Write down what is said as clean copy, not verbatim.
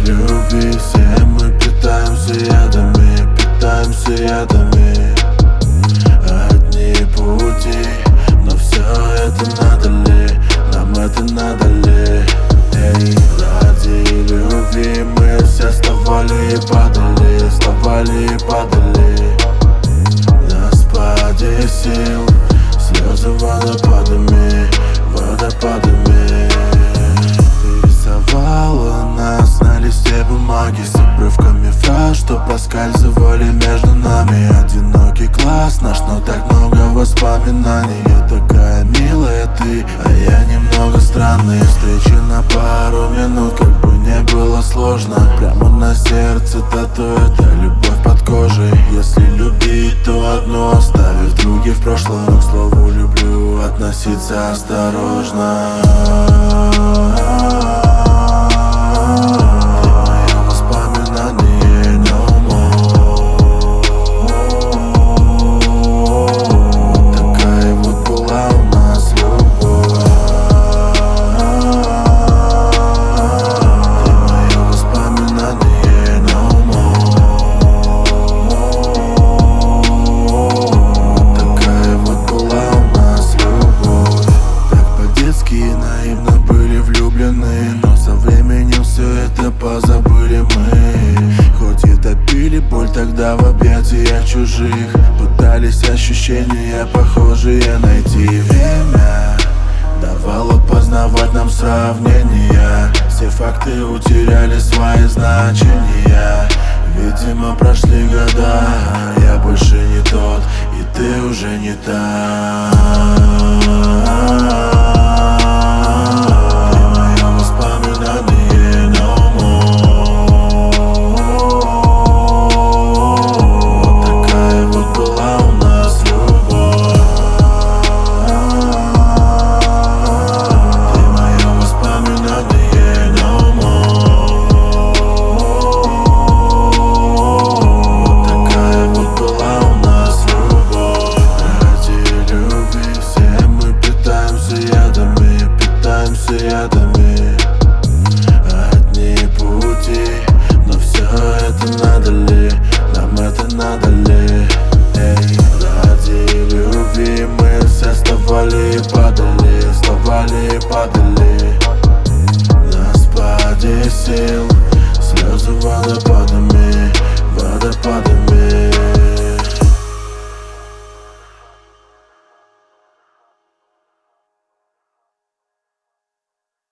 любви все мы питаемся ядами, питаемся ядами. Одни пути, но все это надо ли, нам это надо ли? Эй, ради любви мы все вставали и падали, вставали и падали. Распаде сил, слезы водопадами, водопадами. Ты рисовала нас на листе бумаги с обрывками фраз, что проскальзывали между нами. Одинокий класс наш, но так много воспоминаний. Я такая милая ты, а я немного странный. Встречи на пару минут, как бы не было сложно. Прямо на сердце тату, это любовь под кожей. Если любить, то одно оставив, другие в прошлом. Но к слову люблю относиться осторожно. Наивно были влюблены, но со временем все это позабыли мы. Хоть и топили боль тогда в объятиях чужих, пытались ощущения похожие найти. Время давало познавать нам сравнения, все факты утеряли свои значения. Видимо, прошли года, я больше не тот, и ты уже не та. Ядами. Одни пути, но все это надо ли, нам это надо ли? Эй, ради любви мы все вставали и падали, вставали и падали. На спаде сил, слезы водопадами.